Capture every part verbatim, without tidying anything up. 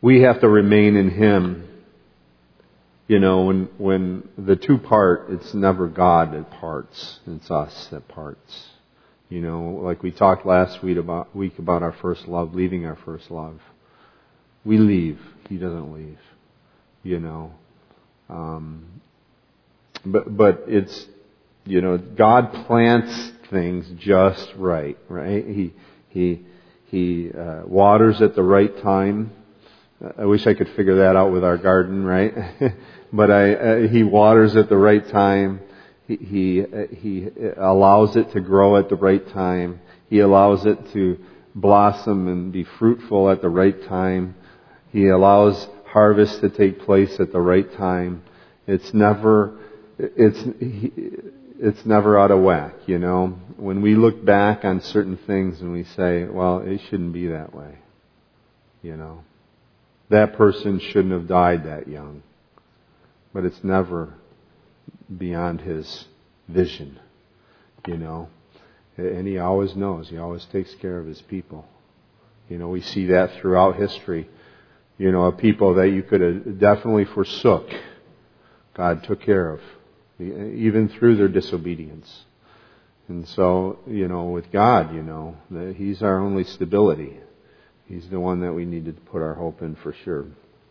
we have to remain in Him. You know, when when the two part, it's never God that parts. It's us that parts. You know, like we talked last week about week about our first love, leaving our first love. We leave. He doesn't leave. You know. Um, but but it's, you know, God plants things just right, right? He He He uh, waters at the right time. I wish I could figure that out with our garden, right? But I, uh, He waters at the right time. He he, uh, he allows it to grow at the right time. He allows it to blossom and be fruitful at the right time. He allows harvest to take place at the right time. It's never it's it's never out of whack, you know. When we look back on certain things and we say, well, it shouldn't be that way, you know. That person shouldn't have died that young. But it's never beyond His vision, you know. And He always knows. He always takes care of His people. You know, we see that throughout history. You know, a people that you could have definitely forsook, God took care of, even through their disobedience. And so, you know, with God, you know, He's our only stability. He's the one that we need to put our hope in for sure.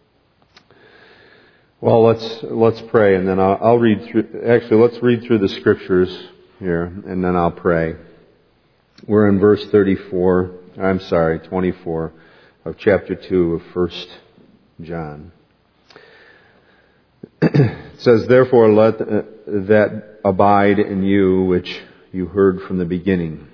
Well, let's let's pray, and then I'll, I'll read through. Actually, let's read through the scriptures here, and then I'll pray. We're in verse thirty-four. I'm sorry, twenty-four of chapter two of First John. It says, "Therefore, let uh, that abide in you which you heard from the beginning.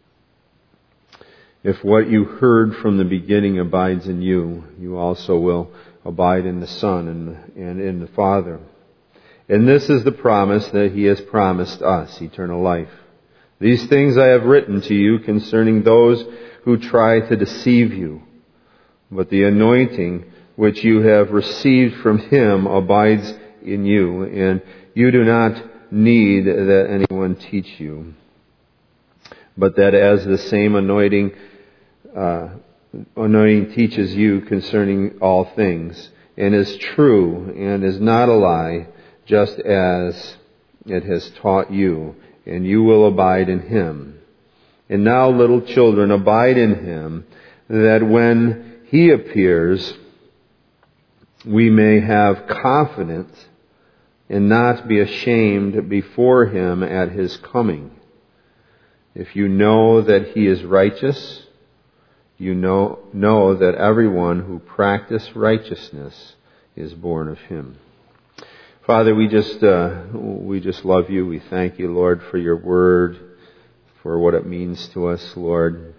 If what you heard from the beginning abides in you, you also will abide in the Son and, and in the Father. And this is the promise that He has promised us, eternal life. These things I have written to you concerning those who try to deceive you. But the anointing which you have received from Him abides in you, and you do not need that anyone teach you. But that as the same anointing uh, anointing teaches you concerning all things, and is true and is not a lie, just as it has taught you, and you will abide in Him. And now, little children, abide in Him, that when He appears, we may have confidence and not be ashamed before Him at His coming. If you know that He is righteous, you know know that everyone who practices righteousness is born of Him." Father, we just uh, we just love You. We thank You, Lord, for Your Word, for what it means to us, Lord.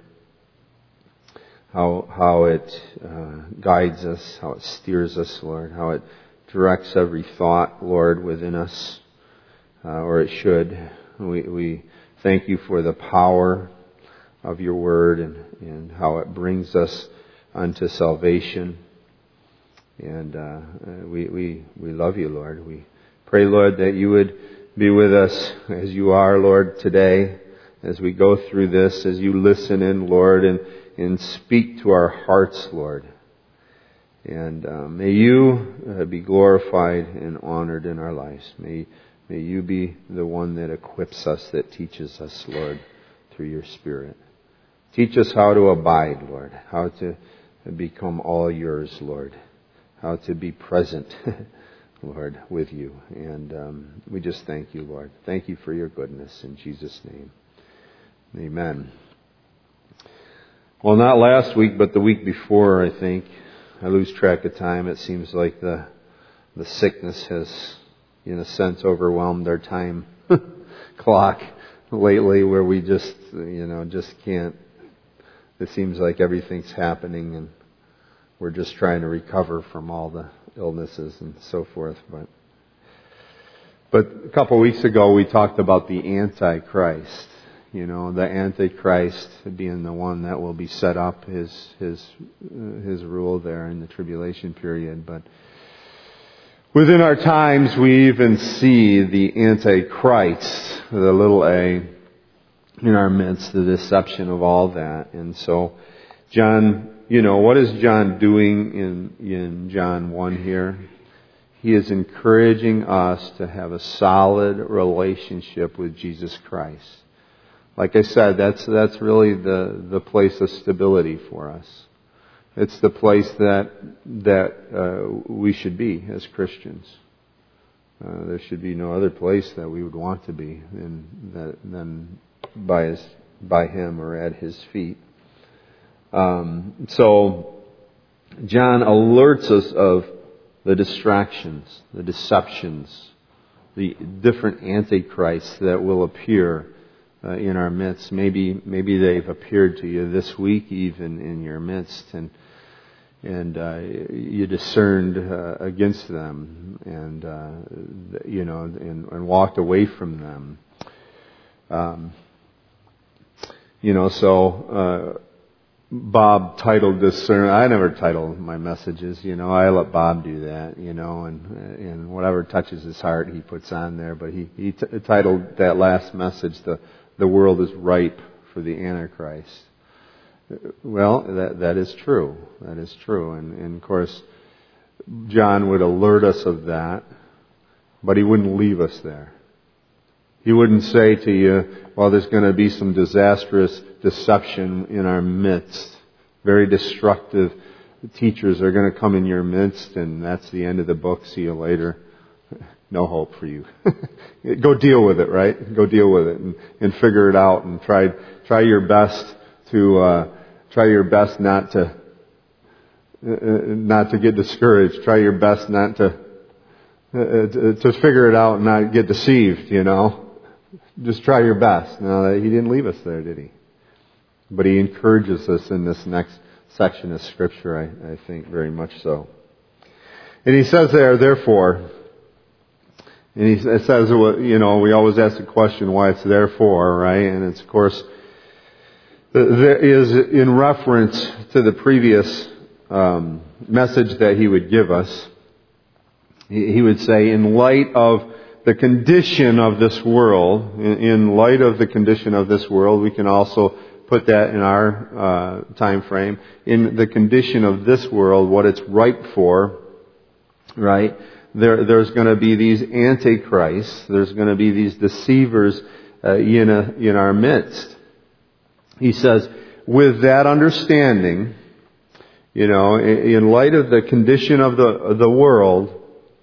How how it uh, guides us, how it steers us, Lord, how it directs every thought, Lord, within us, uh, or it should. We we thank You for the power of Your Word and, and how it brings us unto salvation. And uh, we, we, we love You, Lord. We pray, Lord, that You would be with us as You are, Lord, today, as we go through this, as You listen in, Lord, and, and speak to our hearts, Lord. And uh, may You uh, be glorified and honored in our lives. May, may You be the one that equips us, that teaches us, Lord, through Your Spirit. Teach us how to abide, Lord, how to become all Yours, Lord, how to be present, Lord, with You. And um, we just thank You, Lord. Thank You for Your goodness. In Jesus' name, amen. Well, not last week, but the week before, I think. I lose track of time. It seems like the the sickness has, in a sense, overwhelmed our time clock lately, where we just, you know, just can't. It seems like everything's happening and we're just trying to recover from all the illnesses and so forth. But but a couple of weeks ago we talked about the Antichrist. You know, the Antichrist being the one that will be set up, his his his rule there in the tribulation period. But within our times we even see the Antichrist, the little a, in our midst, the deception of all that. And so John, you know, what is John doing in, in John one here? He is encouraging us to have a solid relationship with Jesus Christ. Like I said, that's that's really the, the place of stability for us. It's the place that that uh, we should be as Christians. Uh, there should be no other place that we would want to be than that, than by his by Him or at His feet. Um, so John alerts us of the distractions, the deceptions, the different antichrists that will appear uh, in our midst. Maybe maybe they've appeared to you this week, even in your midst, and and uh, you discerned uh, against them, and uh, you know, and, and walked away from them. Um, you know, so. Uh, Bob titled this sermon. I never title my messages, you know. I let Bob do that, you know, and and whatever touches his heart, he puts on there. But he he t- titled that last message, "the the world is ripe for the Antichrist." Well, that that is true. That is true, and and of course, John would alert us of that, but he wouldn't leave us there. He wouldn't say to you, well, there's going to be some disastrous deception in our midst. Very destructive teachers are going to come in your midst, and that's the end of the book. See you later. No hope for you. Go deal with it, right? Go deal with it and, and figure it out, and try try your best to uh, try your best not to uh, not to get discouraged. Try your best not to uh, to, to figure it out and not get deceived. You know. Just try your best. Now, he didn't leave us there, did he? But he encourages us in this next section of Scripture, I, I think, very much so. And he says there, therefore, and he says, you know, we always ask the question why it's therefore, right? And it's, of course, there is in reference to the previous um, message that he would give us. He, he would say, in light of the condition of this world, in light of the condition of this world, we can also put that in our uh, time frame. In the condition of this world, what it's ripe for, right? There, there's going to be these antichrists. There's going to be these deceivers uh, in a, in our midst. He says, with that understanding, you know, in, in light of the condition of the of the world,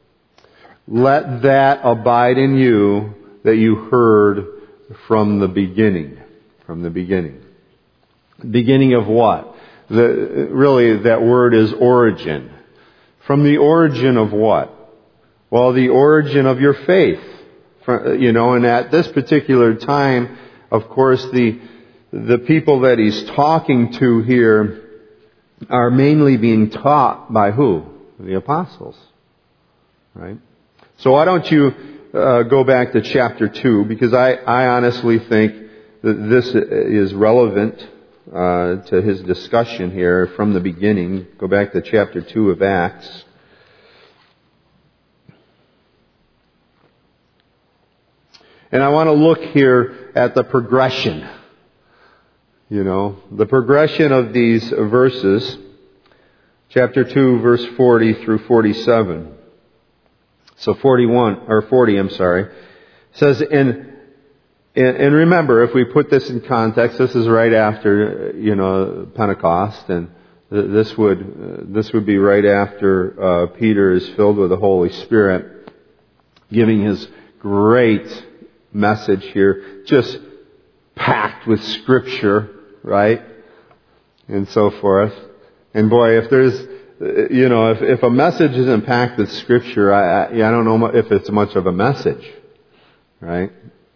let that abide in you that you heard from the beginning. From the beginning. Beginning of what? The, really, that word is origin. From the origin of what? Well, the origin of your faith. You know, and at this particular time, of course, the the people that he's talking to here are mainly being taught by who? The apostles. Right? So why don't you uh, go back to chapter two, because I, I honestly think that this is relevant uh, to his discussion here from the beginning. Go back to chapter two of Acts. And I want to look here at the progression. You know, the progression of these verses. Chapter two, verse forty through forty-seven. So forty-one, or forty, I'm sorry, says, and, and remember, if we put this in context, this is right after, you know, Pentecost, and this would, this would be right after uh, Peter is filled with the Holy Spirit, giving his great message here, just packed with Scripture, right? And so forth. And boy, if there's, you know, if, if a message isn't packed with Scripture, I, I, I don't know if it's much of a message, right?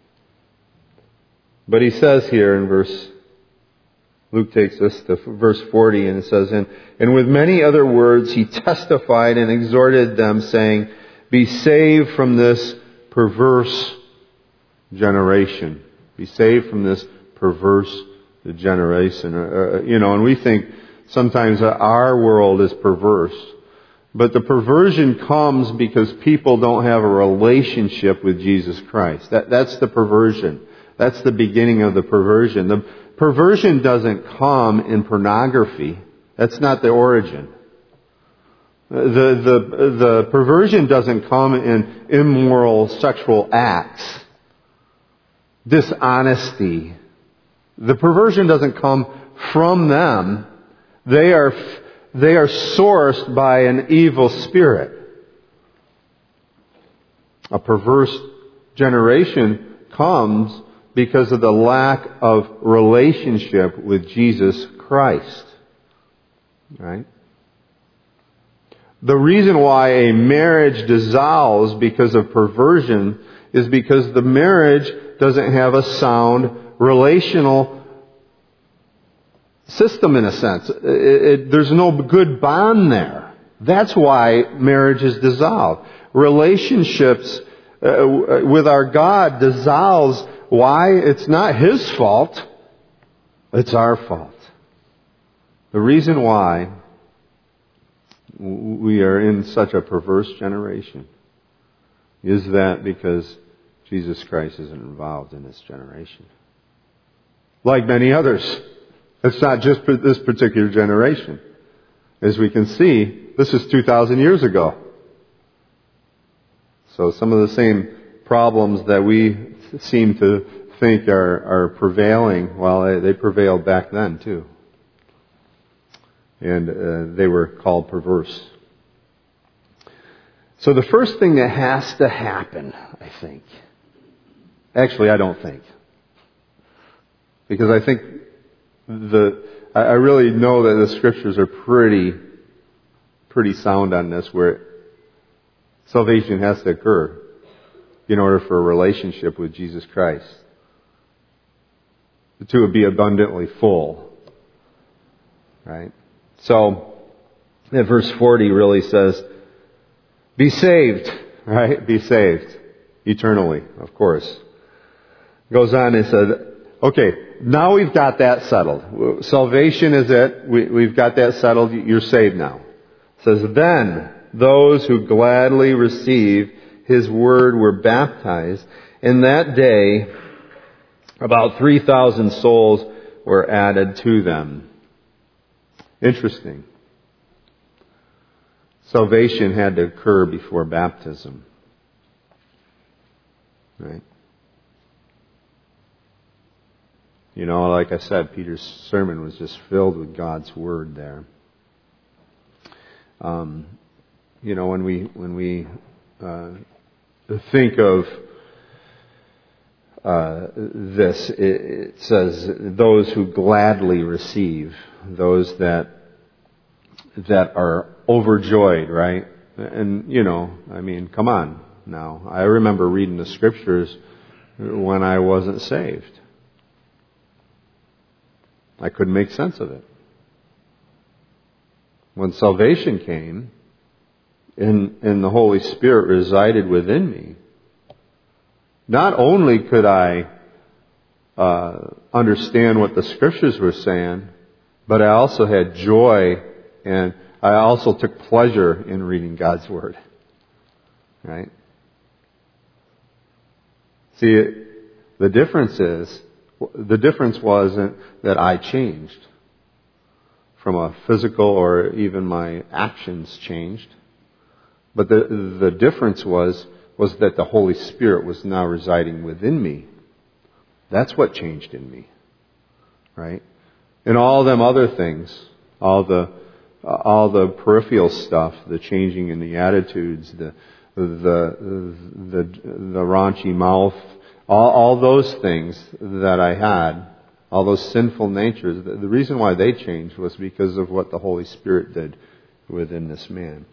But he says here in verse, Luke takes us to verse forty, and it says, and, and with many other words he testified and exhorted them, saying, be saved from this perverse generation. Be saved from this perverse generation. Uh, you know, and we think sometimes our world is perverse. But the perversion comes because people don't have a relationship with Jesus Christ. That, that's the perversion. That's the beginning of the perversion. The, Perversion doesn't come in pornography. That's not the origin. The, the, the perversion doesn't come in immoral sexual acts, dishonesty. The perversion doesn't come from them. They are, they are sourced by an evil spirit. A perverse generation comes because of the lack of relationship with Jesus Christ. Right? The reason why a marriage dissolves because of perversion is because the marriage doesn't have a sound relational system in a sense. It, it, there's no good bond there. That's why marriage is dissolved. Relationships uh, with our God dissolves. Why? It's not His fault. It's our fault. The reason why we are in such a perverse generation is that because Jesus Christ isn't involved in this generation. Like many others. It's not just this particular generation. As we can see, this is two thousand years ago. So some of the same problems that we seem to think are, are prevailing, well, they, they prevailed back then too. And uh, they were called perverse. So the first thing that has to happen, I think, actually I don't think, because I think the I, I really know that the Scriptures are pretty pretty sound on this, where salvation has to occur in order for a relationship with Jesus Christ to be abundantly full. Right? So, that verse forty really says, be saved, right? Be saved. Eternally, of course. Goes on and said, okay, now we've got that settled. Salvation is it. We, we've got that settled. You're saved now. It says, then those who gladly receive His word were baptized. And that day, about three thousand souls were added to them. Interesting. Salvation had to occur before baptism. Right? You know, like I said, Peter's sermon was just filled with God's Word there. Um, you know, when we when we uh, think of uh, this, it, it says those who gladly receive, those that that are overjoyed, right? And you know, I mean, come on now. I remember reading the Scriptures when I wasn't saved. I couldn't make sense of it. When salvation came, and, and the Holy Spirit resided within me, not only could I uh, understand what the Scriptures were saying, but I also had joy, and I also took pleasure in reading God's Word. Right? See, the difference is, the difference wasn't that I changed from a physical or even my actions changed. But the the difference was was that the Holy Spirit was now residing within me. That's what changed in me. Right? And all them other things, all the all the peripheral stuff, the changing in the attitudes, the the the the raunchy mouth, all, all those things that I had, all those sinful natures, the, the reason why they changed was because of what the Holy Spirit did within this man.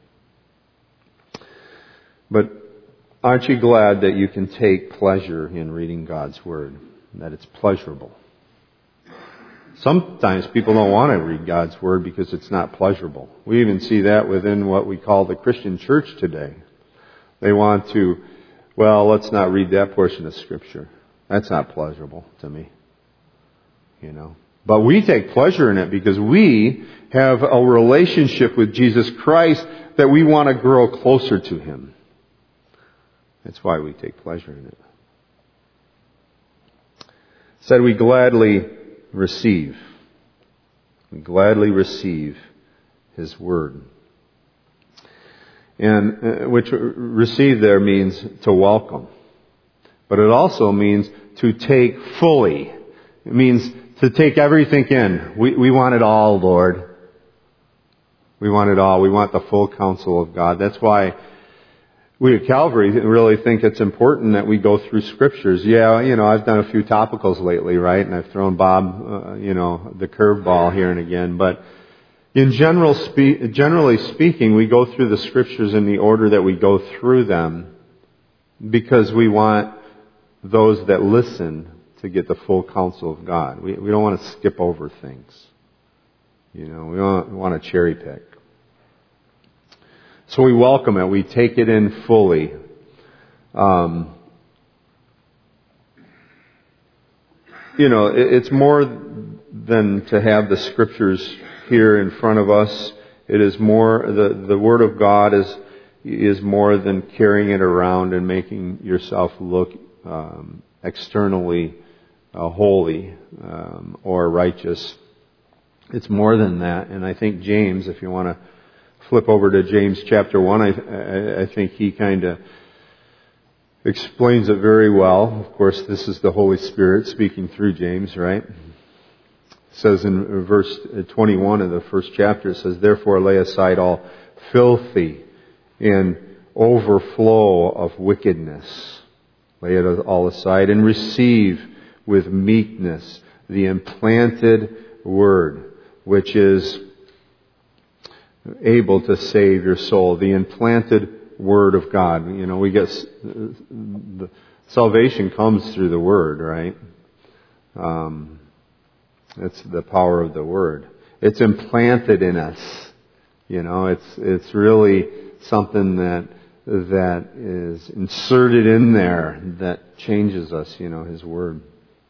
But aren't you glad that you can take pleasure in reading God's Word, that it's pleasurable? Sometimes people don't want to read God's Word because it's not pleasurable. We even see that within what we call the Christian church today. They want to, well, let's not read that portion of Scripture. That's not pleasurable to me. You know. But we take pleasure in it because we have a relationship with Jesus Christ that we want to grow closer to Him. That's why we take pleasure in it. Said we gladly receive. We gladly receive His Word. And uh, which receive there means to welcome. But it also means to take fully. It means to take everything in. We, we want it all, Lord. We want it all. We want the full counsel of God. That's why we at Calvary really think it's important that we go through Scriptures. Yeah, you know, I've done a few topicals lately, right? And I've thrown Bob, uh, you know, the curveball here and again. But in general, spe- generally speaking, we go through the Scriptures in the order that we go through them because we want those that listen to get the full counsel of God. We, we don't want to skip over things. You know, we don't want to cherry pick. So we welcome it. We take it in fully. Um, you know, it, it's more than to have the Scriptures here in front of us. It is more, the, the Word of God is, is more than carrying it around and making yourself look um, externally uh, holy um, or righteous. It's more than that. And I think James, if you want to flip over to James chapter one, I, I, I think he kind of explains it very well. Of course, this is the Holy Spirit speaking through James, right? It says in verse twenty-one of the first chapter, it says, "Therefore lay aside all filthy and overflow of wickedness. Lay it all aside and receive with meekness the implanted word, which is able to save your soul." The implanted Word of God. You know, we get the salvation comes through the Word, right? Um, it's the power of the Word. It's implanted in us. You know, it's it's really something that that is inserted in there that changes us. You know, His Word.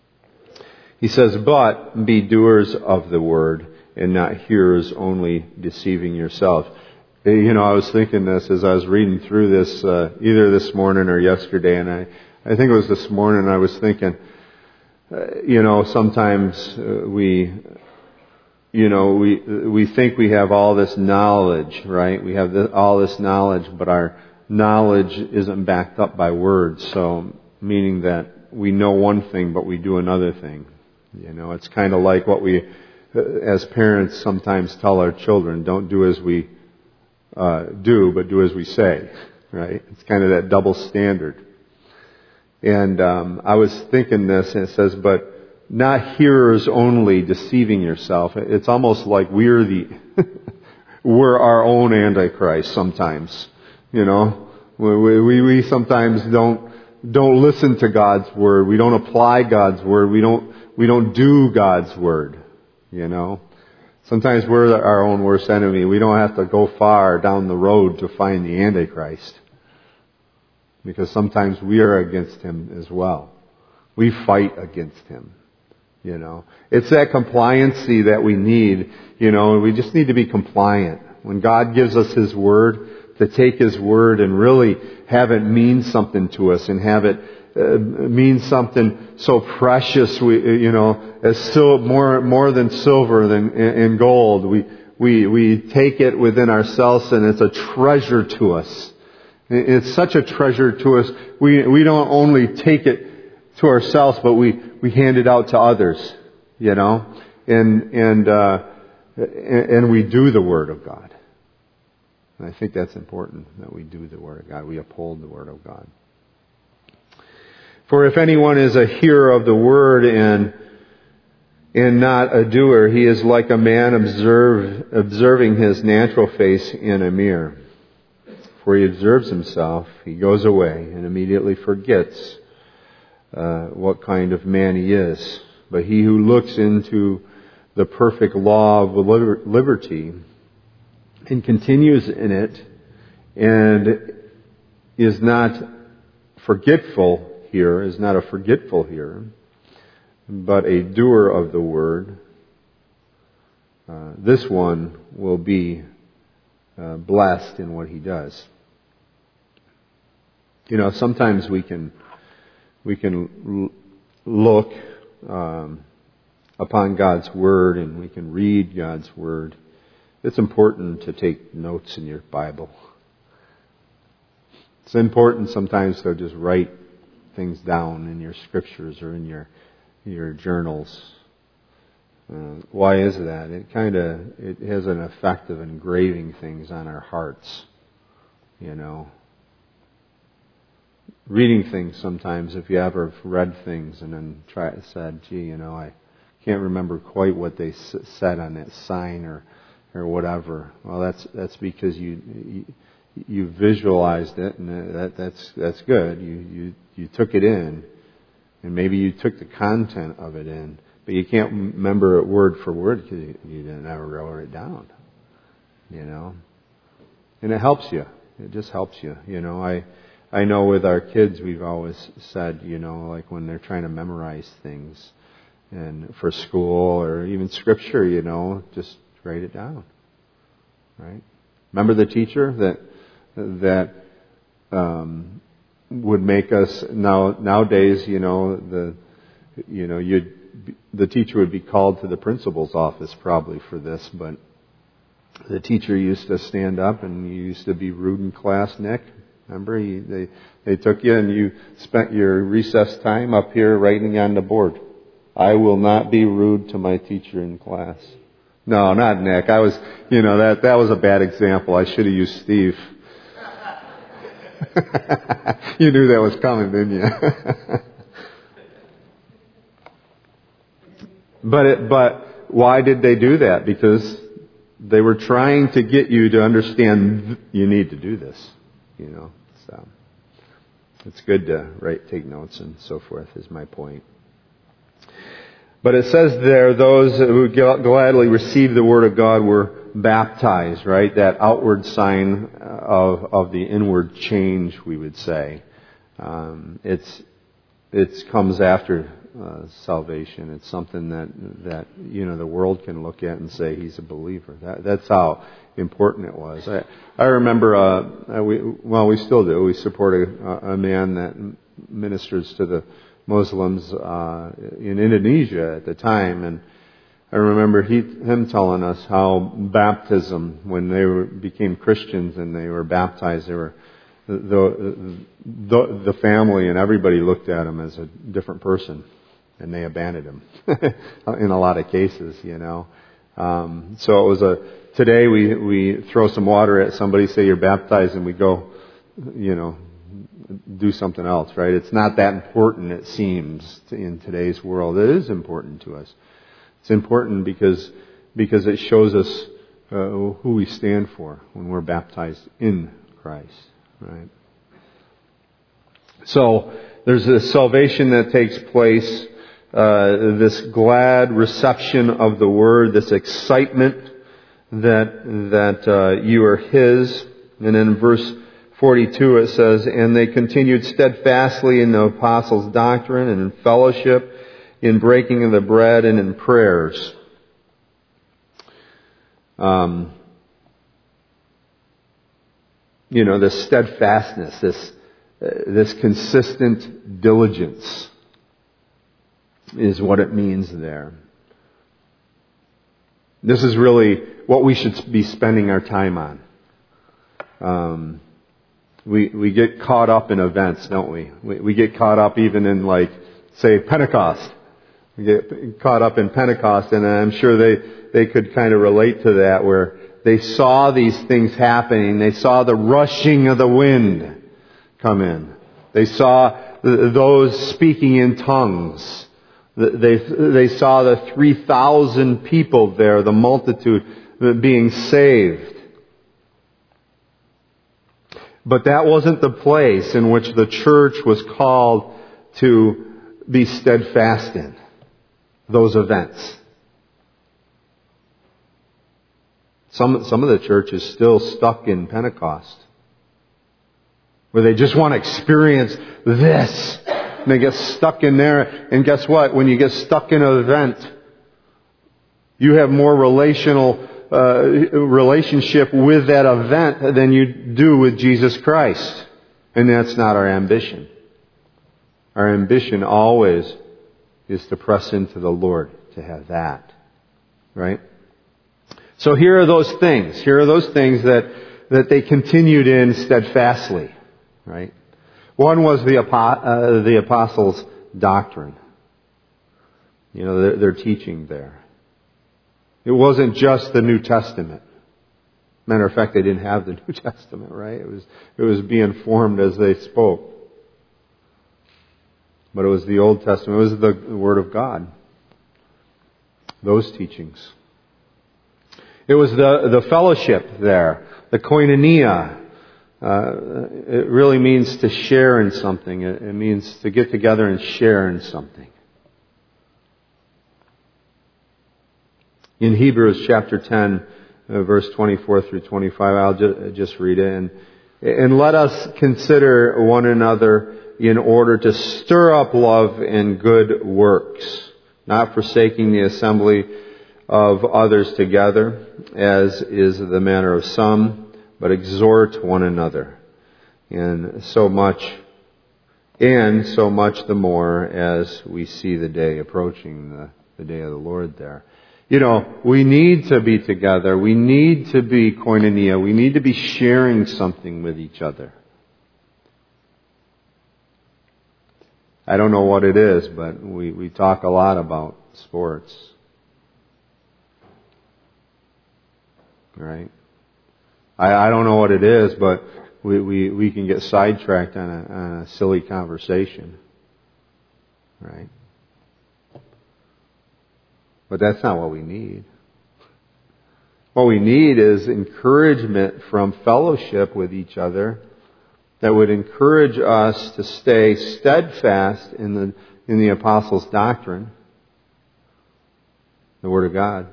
He says, "But be doers of the Word, and not hearers only, deceiving yourself." You know, I was thinking this as I was reading through this, uh, either this morning or yesterday, and I, I think it was this morning, I was thinking, uh, you know, sometimes uh, we, you know, we we think we have all this knowledge, right? We have this, all this knowledge, but our knowledge isn't backed up by words, so meaning that we know one thing, but we do another thing. You know, it's kind of like what we, as parents, sometimes tell our children, don't do as we uh, do, but do as we say, right? It's kind of that double standard. And um, I was thinking this, and it says, but not hearers only, deceiving yourself. It's almost like we're the, we're our own Antichrist sometimes, you know? We, we, we sometimes don't, don't listen to God's Word. We don't apply God's Word. We don't, we don't do God's Word, you know? Sometimes we're our own worst enemy. We don't have to go far down the road to find the Antichrist. Because sometimes we are against him as well. We fight against him. You know, it's that compliancy that we need. You know, we just need to be compliant. When God gives us His Word, to take His Word and really have it mean something to us and have it uh, mean something so precious. We, you know, as sil- more more than silver than and gold. We we we take it within ourselves, and it's a treasure to us. It's such a treasure to us. We we don't only take it to ourselves, but we, we hand it out to others, you know, and and uh, and we do the Word of God. And I think that's important, that we do the Word of God. We uphold the Word of God. For if anyone is a hearer of the Word and and not a doer, he is like a man observe, observing his natural face in a mirror. For he observes himself, he goes away and immediately forgets uh, what kind of man he is. But he who looks into the perfect law of liberty and continues in it and is not forgetful here, is not a forgetful hearer, but a doer of the word, uh, this one will be uh, blessed in what he does. You know, sometimes we can we can l- look um, upon God's Word and we can read God's Word. It's important to take notes in your Bible. It's important sometimes to just write things down in your scriptures or in your your journals. Uh, why is that? It kind of it has an effect of engraving things on our hearts. You know, reading things sometimes. If you ever have read things and then try said, "Gee, you know, I can't remember quite what they s- said on that sign or or whatever." Well, that's that's because you. you You visualized it, and that, that's that's good. You you you took it in, and maybe you took the content of it in, but you can't remember it word for word because you, you never wrote it down. You know, and it helps you. It just helps you. You know, I I know with our kids we've always said, you know, like when they're trying to memorize things, and for school or even scripture, you know, just write it down. Right? Remember the teacher that. that um, would make us now nowadays, you know, the you know, you'd the teacher would be called to the principal's office probably for this, but the teacher used to stand up and you used to be rude in class, Nick. Remember, he, they they took you and you spent your recess time up here writing on the board. I will not be rude to my teacher in class. No, not Nick. I was, you know, that that was a bad example. I should have used Steve. You knew that was coming, didn't you? But it, but why did they do that? Because they were trying to get you to understand you need to do this. You know, so it's good to write, take notes, and so forth. Is my point. But it says there, those who gladly received the Word of God were baptized, right? That outward sign of of the inward change, we would say. Um, it's it comes after uh, salvation. It's something that that you know the world can look at and say he's a believer. That, that's how important it was. I I remember. Uh, we well, we still do. We support a, a man that ministers to the Muslims uh, in Indonesia at the time, and I remember he, him telling us how baptism, when they were, became Christians and they were baptized, they were the, the the family and everybody looked at him as a different person, and they abandoned him in a lot of cases, you know. Um, so it was a today we we throw some water at somebody, say you're baptized, and we go, you know, do something else, right? It's not that important, it seems, in today's world. It is important to us. It's important because because it shows us uh, who we stand for when we're baptized in Christ, right? So there's this salvation that takes place, uh, this glad reception of the Word, this excitement that that uh, you are His. And then in verse forty-two it says, "And they continued steadfastly in the apostles' doctrine and in fellowship, in breaking of the bread and in prayers." Um, you know, this steadfastness, this uh, this consistent diligence is what it means there. This is really what we should be spending our time on. Um, we we get caught up in events, don't we? We, we get caught up even in, like, say, Pentecost. We get caught up in Pentecost, and I'm sure they, they could kind of relate to that, where they saw these things happening. They saw the rushing of the wind come in. They saw those speaking in tongues. They, they saw the three thousand people there, the multitude being saved. But that wasn't the place in which the church was called to be steadfast in. Those events. Some some of the church is still stuck in Pentecost, where they just want to experience this. And they get stuck in there. And guess what? When you get stuck in an event, you have more relational uh, relationship with that event than you do with Jesus Christ. And that's not our ambition. Our ambition always is to press into the Lord to have that. Right? So here are those things. Here are those things that, that they continued in steadfastly. Right? One was the, uh, the apostles' doctrine. You know, their, their teaching there. It wasn't just the New Testament. Matter of fact, they didn't have the New Testament, right? It was, it was being formed as they spoke. But it was the Old Testament. It was the Word of God. Those teachings. It was the, the fellowship there. The koinonia. Uh, it really means to share in something. It, it means to get together and share in something. In Hebrews chapter ten, uh, verse twenty-four through twenty-five, I'll ju- just read it. And, and let us consider one another in order to stir up love and good works, not forsaking the assembly of others together, as is the manner of some, but exhort one another. And so much, and so much the more as we see the day approaching, the, the day of the Lord there. You know, we need to be together. We need to be koinonia. We need to be sharing something with each other. I don't know what it is, but we, we talk a lot about sports. Right? I, I don't know what it is, but we, we, we can get sidetracked on a, on a silly conversation. Right? But that's not what we need. What we need is encouragement from fellowship with each other that would encourage us to stay steadfast in the in the apostles' doctrine, the Word of God.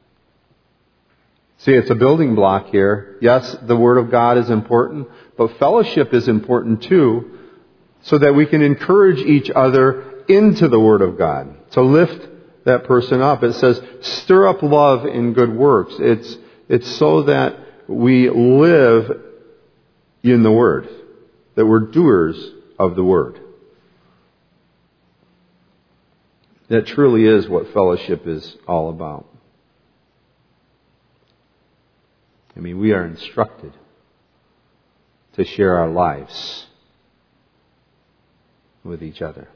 See, it's a building block here. Yes, the Word of God is important, but fellowship is important too, so that we can encourage each other into the Word of God, to lift that person up. It says, stir up love in good works. It's, it's so that we live in the Word, that we're doers of the Word. That truly is what fellowship is all about. I mean, we are instructed to share our lives with each other.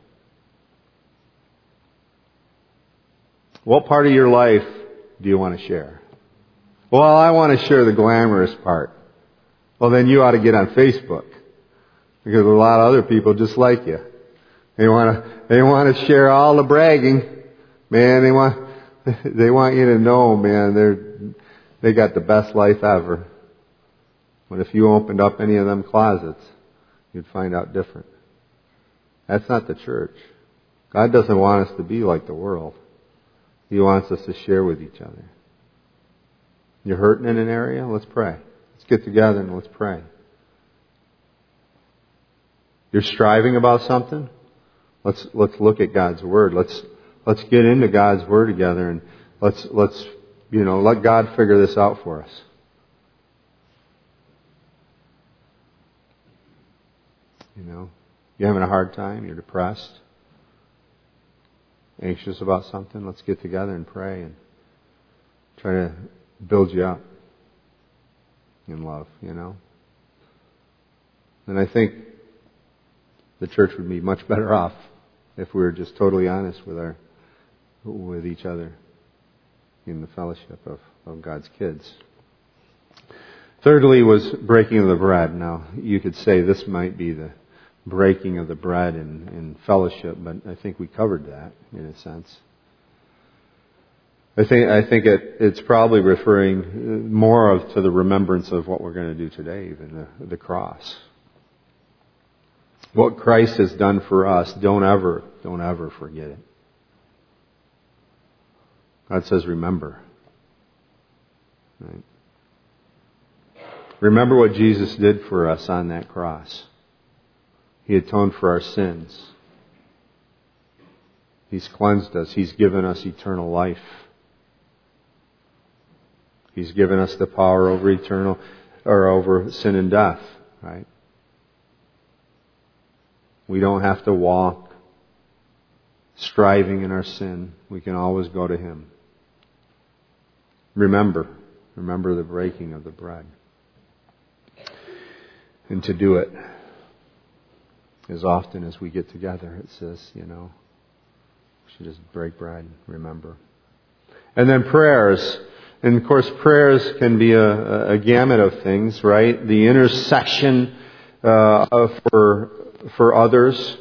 What part of your life do you want to share? Well, I want to share the glamorous part. Well, then you ought to get on Facebook. Because a lot of other people just like you. They want to, they want to share all the bragging. Man, they want, they want you to know, man, they're, they got the best life ever. But if you opened up any of them closets, you'd find out different. That's not the church. God doesn't want us to be like the world. He wants us to share with each other. You're hurting in an area? Let's pray. Let's get together and let's pray. You're striving about something? Let's let's look at God's Word. Let's let's get into God's Word together and let's let's you know let God figure this out for us. You know, you're having a hard time, you're depressed, anxious about something, let's get together and pray and try to build you up in love, you know. And I think the church would be much better off if we were just totally honest with our with each other in the fellowship of, of God's kids. Thirdly was breaking of the bread. Now, you could say this might be the breaking of the bread in, in fellowship, but I think we covered that in a sense. I think I think it, it's probably referring more of to the remembrance of what we're going to do today, even the, the cross. What Christ has done for us, don't ever, don't ever forget it. God says, remember. Right? Remember what Jesus did for us on that cross. He atoned for our sins. He's cleansed us. He's given us eternal life. He's given us the power over eternal, or over sin and death, right? We don't have to walk striving in our sin, we can always go to Him. Remember, remember the breaking of the bread. And to do it as often as we get together, it says, you know, we should just break bread, remember. And then prayers. And of course, prayers can be a, a gamut of things, right? The intercession uh, for for others.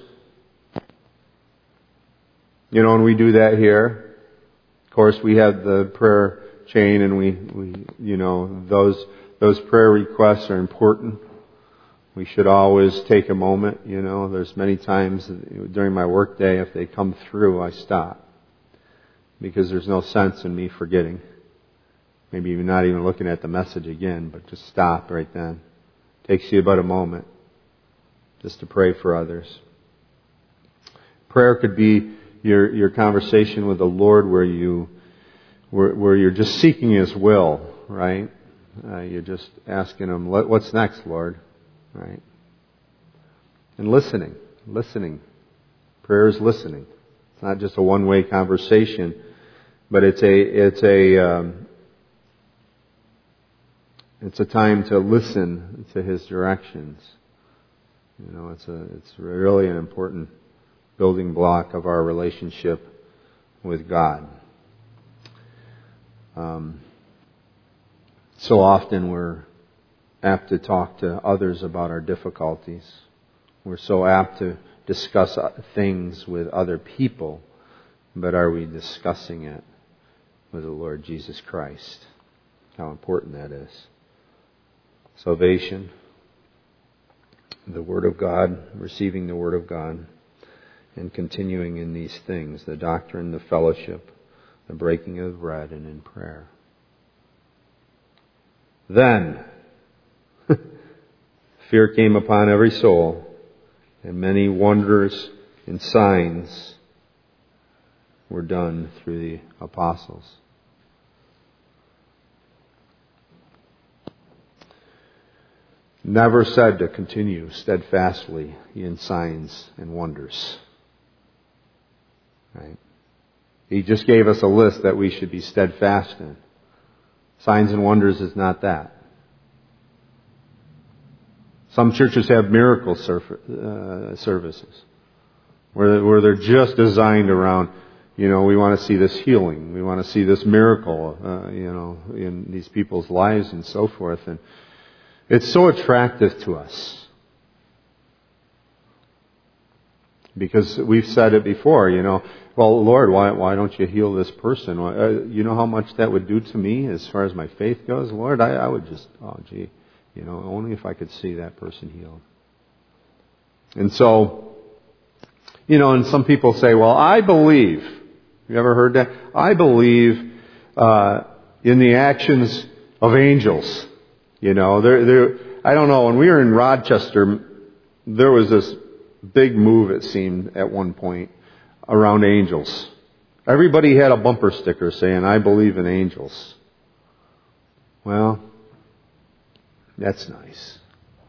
You know, and we do that here. Of course, we have the prayer chain, and we, we you know, those those prayer requests are important. We should always take a moment, you know. There's many times during my work day, if they come through, I stop. Because there's no sense in me forgetting. Maybe even not even looking at the message again, but just stop right then. Takes you about a moment just to pray for others. Prayer could be your your conversation with the Lord where you where, where you're just seeking His will, right? Uh, you're just asking Him, what's next, Lord? Right? And listening. Listening. Prayer is listening. It's not just a one-way conversation, but it's a it's a um, it's a time to listen to His directions. You know, it's a it's really an important building block of our relationship with God. Um, so often we're apt to talk to others about our difficulties. We're so apt to discuss things with other people, but are we discussing it with the Lord Jesus Christ? How important that is. Salvation, the Word of God, receiving the Word of God, and continuing in these things, the doctrine, the fellowship, the breaking of bread, and in prayer. Then, fear came upon every soul, and many wonders and signs were done through the apostles. Never said to continue steadfastly in signs and wonders. Right? He just gave us a list that we should be steadfast in. Signs and wonders is not that. Some churches have miracle surf- uh, services where, where they're just designed around, you know, we want to see this healing. We want to see this miracle, uh, you know, in these people's lives and so forth. And it's so attractive to us. Because we've said it before, you know, well, Lord, why why don't you heal this person? Uh, you know how much that would do to me as far as my faith goes? Lord, I, I would just, oh gee, you know, only if I could see that person healed. And so, you know, and some people say, well, I believe. You ever heard that? I believe uh, in the actions of angels. You know, there, there. I don't know. When we were in Rochester, there was this big move, it seemed, at one point around angels. Everybody had a bumper sticker saying, I believe in angels. Well, that's nice.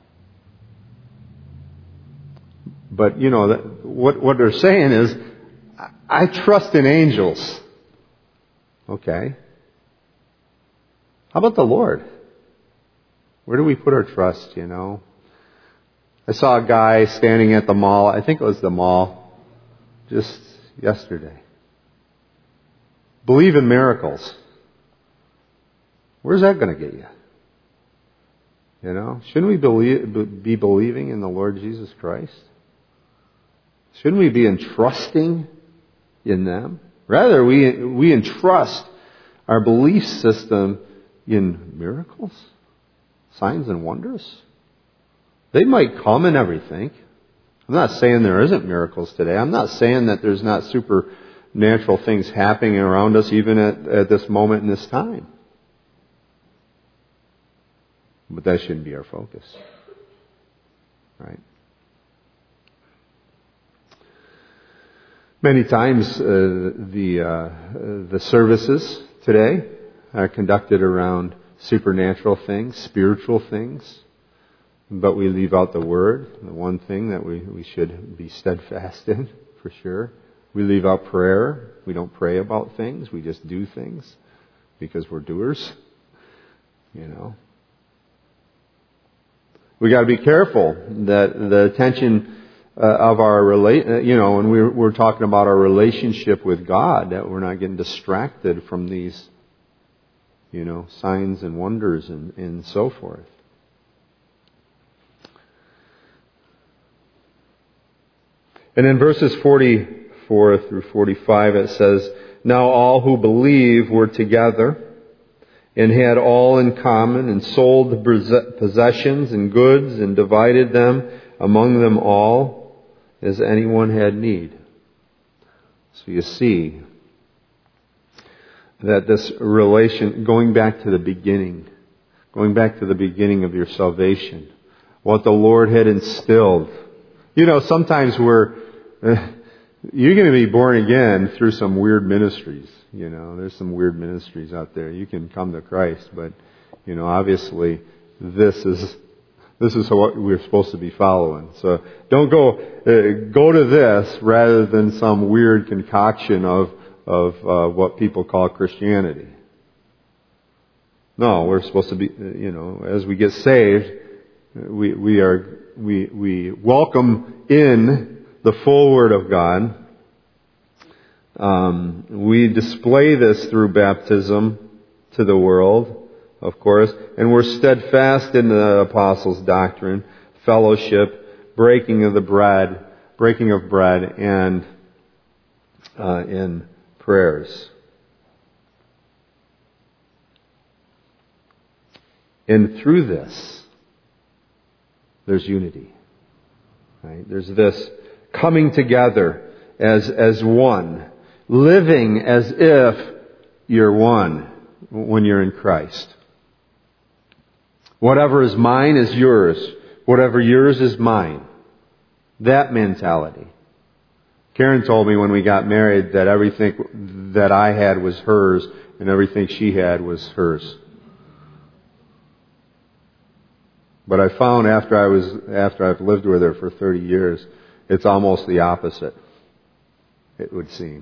But, you know, that, what, what they're saying is, I trust in angels. Okay. How about the Lord? Where do we put our trust, you know? I saw a guy standing at the mall, I think it was the mall, just yesterday. Believe in miracles. Where's that going to get you? You know, shouldn't we believe, be believing in the Lord Jesus Christ? Shouldn't we be entrusting in them? Rather, we we entrust our belief system in miracles, signs and wonders. They might come and everything. I'm not saying there isn't miracles today. I'm not saying that there's not supernatural things happening around us even at, at this moment in this time. But that shouldn't be our focus. Right? Many times uh, the uh, the services today are conducted around supernatural things, spiritual things. But we leave out the Word, the one thing that we, we should be steadfast in, for sure. We leave out prayer. We don't pray about things. We just do things because we're doers. You know. We got to be careful that the attention uh, of our rela- you know, when we're, we're talking about our relationship with God, that we're not getting distracted from these, you know, signs and wonders and, and so forth. And in verses forty-four through forty-five it says, "Now all who believe were together and had all in common and sold possessions and goods and divided them among them all as anyone had need." So you see that this relation, going back to the beginning, going back to the beginning of your salvation, what the Lord had instilled. You know, sometimes we're, you're going to be born again through some weird ministries. You know, there's some weird ministries out there. You can come to Christ, but, you know, obviously this is, this is what we're supposed to be following. So don't go, uh, go to this rather than some weird concoction of, of, uh, what people call Christianity. No, we're supposed to be, you know, as we get saved, we, we are, we, we welcome in the full Word of God. Um, we display this through baptism to the world, of course, and we're steadfast in the apostles' doctrine, fellowship, breaking of the bread, breaking of bread, and uh, in prayers. And through this, there's unity. Right? There's this coming together as as one. Living as if you're one when you're in Christ. Whatever is mine is yours. Whatever yours is mine. That mentality. Karen told me when we got married that everything that I had was hers and everything she had was hers. But I found after I was after I've lived with her for thirty years, it's almost the opposite. It would seem.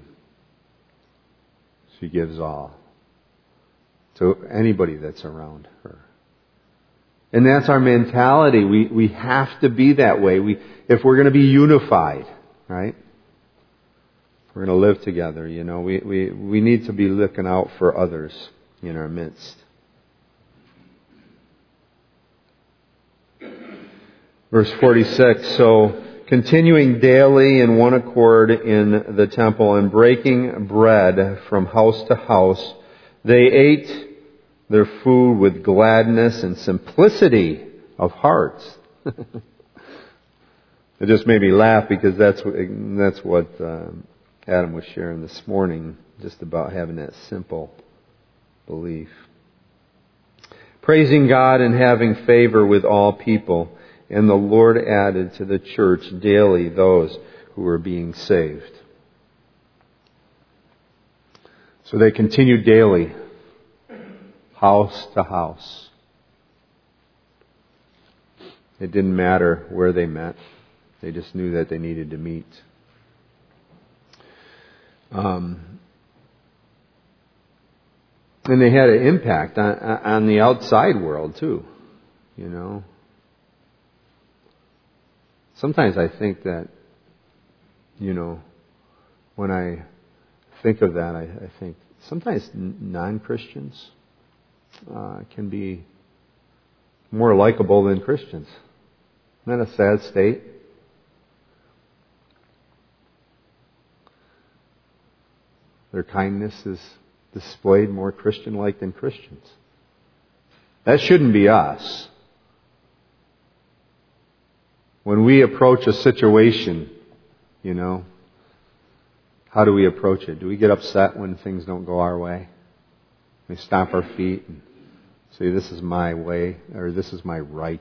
She gives all to anybody that's around her. And that's our mentality. We we have to be that way. We if we're going to be unified, right? We're going to live together, you know. We, we, we need to be looking out for others in our midst. Verse forty-six, so continuing daily in one accord in the temple and breaking bread from house to house, they ate their food with gladness and simplicity of heart. It just made me laugh because that's what, that's what um, Adam was sharing this morning, just about having that simple belief. Praising God and having favor with all people. And the Lord added to the church daily those who were being saved. So they continued daily, house to house. It didn't matter where they met. They just knew that they needed to meet. Um, and they had an impact on, on the outside world too, you know. Sometimes I think that, you know, when I think of that, I, I think sometimes non-Christians uh, can be more likable than Christians. Isn't that a sad state? Their kindness is displayed more Christian-like than Christians. That shouldn't be us. When we approach a situation, you know, how do we approach it? Do we get upset when things don't go our way? We stomp our feet and say, this is my way, or this is my right.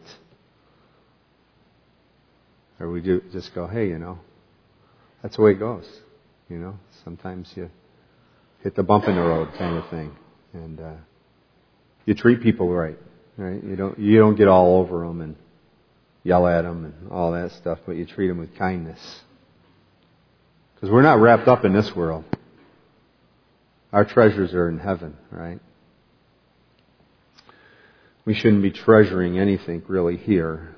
Or we do just go, hey, you know, that's the way it goes. You know, sometimes you hit the bump in the road kind of thing. And uh, you treat people right, right? You don't, you don't get all over them and yell at them and all that stuff, but you treat them with kindness. Because we're not wrapped up in this world. Our treasures are in heaven, right? We shouldn't be treasuring anything really here.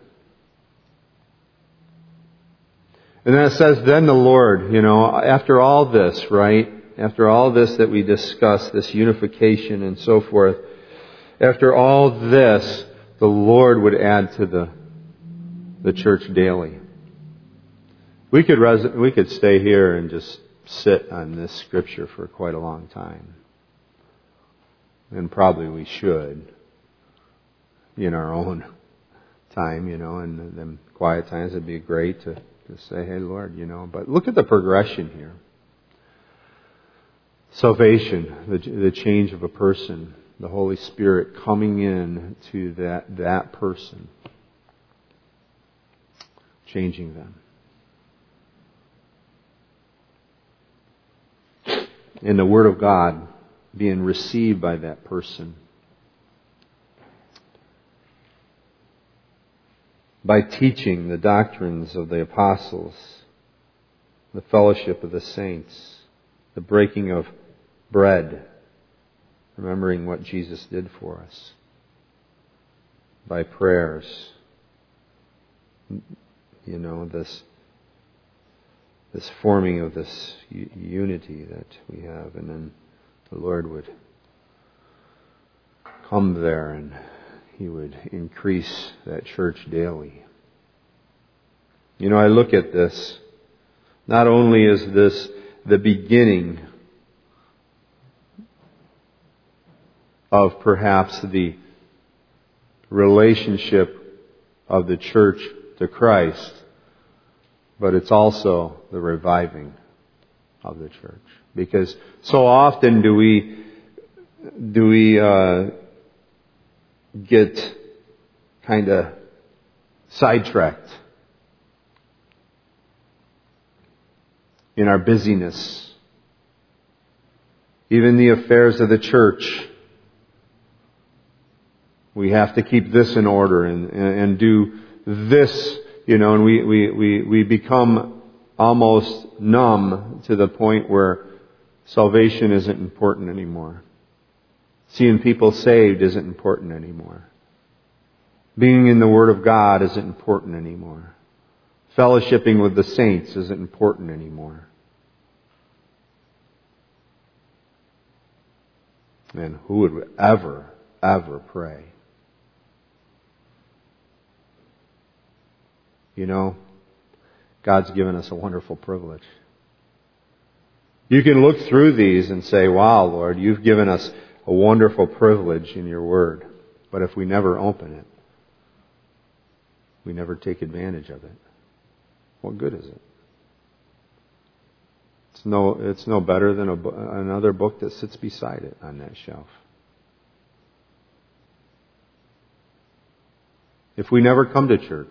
And then it says, then the Lord, you know, after all this, right? After all this that we discussed, this unification and so forth, after all this, the Lord would add to the the church daily. We could res- we could stay here and just sit on this scripture for quite a long time. And probably we should in our own time, you know, and them quiet times. It'd be great to, to say, hey, Lord, you know. But look at the progression here. Salvation, the, the change of a person, the Holy Spirit coming in to that, that person, changing them. And the Word of God being received by that person. By teaching the doctrines of the apostles, the fellowship of the saints, the breaking of bread, remembering what Jesus did for us, by prayers, you know, this this forming of this unity that we have, and then the Lord would come there and He would increase that church daily. You know, I look at this, not only is this the beginning of perhaps the relationship of the church to Christ, but it's also the reviving of the church. Because so often do we do we uh, get kind of sidetracked in our busyness, even the affairs of the church. We have to keep this in order and, and, and do this, you know, and we, we, we, we become almost numb to the point where salvation isn't important anymore. Seeing people saved isn't important anymore. Being in the Word of God isn't important anymore. Fellowshipping with the saints isn't important anymore. And who would ever, ever pray? You know, God's given us a wonderful privilege. You can look through these and say, wow, Lord, you've given us a wonderful privilege in your Word. But if we never open it, we never take advantage of it, what good is it? It's no, it's no better than a, another book that sits beside it on that shelf. If we never come to church,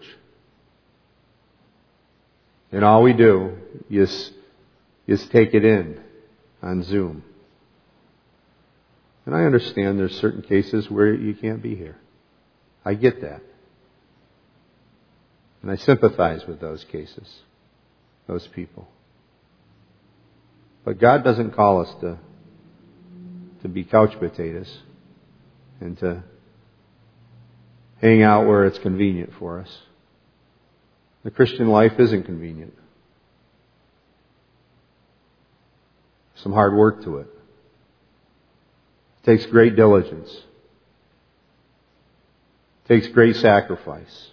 and all we do is, is take it in on Zoom. And I understand there's certain cases where you can't be here. I get that. And I sympathize with those cases, those people. But God doesn't call us to, to be couch potatoes and to hang out where it's convenient for us. The Christian life isn't convenient. Some hard work to it. It takes great diligence. It takes great sacrifice.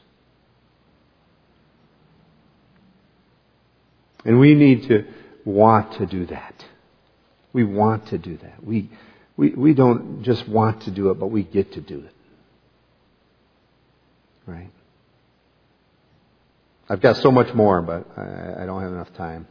And we need to want to do that. We want to do that. We, we, we don't just want to do it, but we get to do it. Right? I've got so much more, but I, I don't have enough time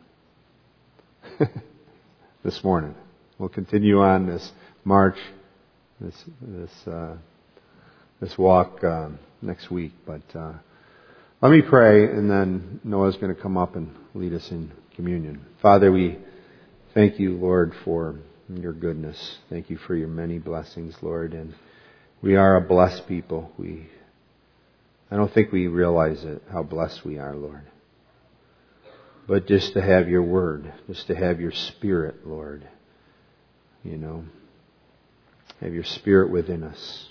this morning. We'll continue on this march, this this uh, this walk um, next week. But uh, let me pray, and then Noah's going to come up and lead us in communion. Father, we thank you, Lord, for your goodness. Thank you for your many blessings, Lord. And we are a blessed people. We I don't think we realize it, how blessed we are, Lord. but just to have your word, just to have your Spirit, Lord. You know, have your Spirit within us.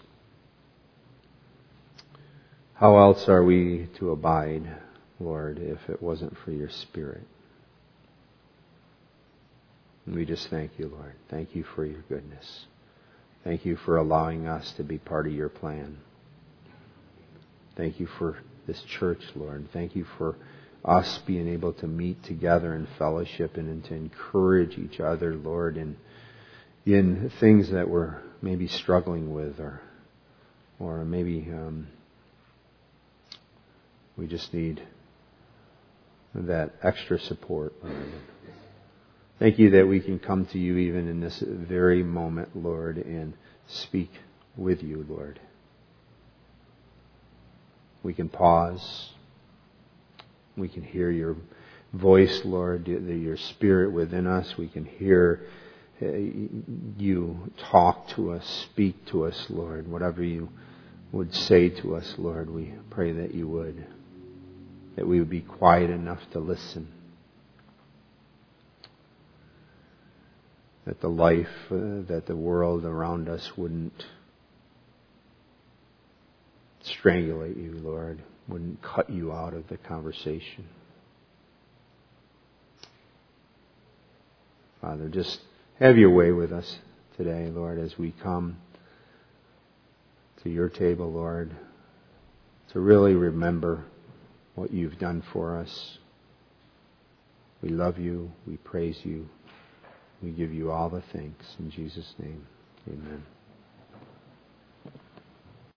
How else are we to abide, Lord, if it wasn't for your Spirit? And we just thank you, Lord. Thank you for your goodness. Thank you for allowing us to be part of your plan. Thank you for this church, Lord. Thank you for us being able to meet together in fellowship and to encourage each other, Lord, in, in things that we're maybe struggling with, or or maybe um, we just need that extra support, Lord. Thank you that we can come to you even in this very moment, Lord, and speak with you, Lord. We can pause. We can hear your voice, Lord, your Spirit within us. We can hear you talk to us, speak to us, Lord. Whatever you would say to us, Lord, we pray that you would. That we would be quiet enough to listen. That the life, uh, that the world around us wouldn't strangulate you, Lord. Wouldn't cut you out of the conversation. Father, just have your way with us today, Lord, as we come to your table, Lord, to really remember what you've done for us. We love you. We praise you. We give you all the thanks. In Jesus' name, amen.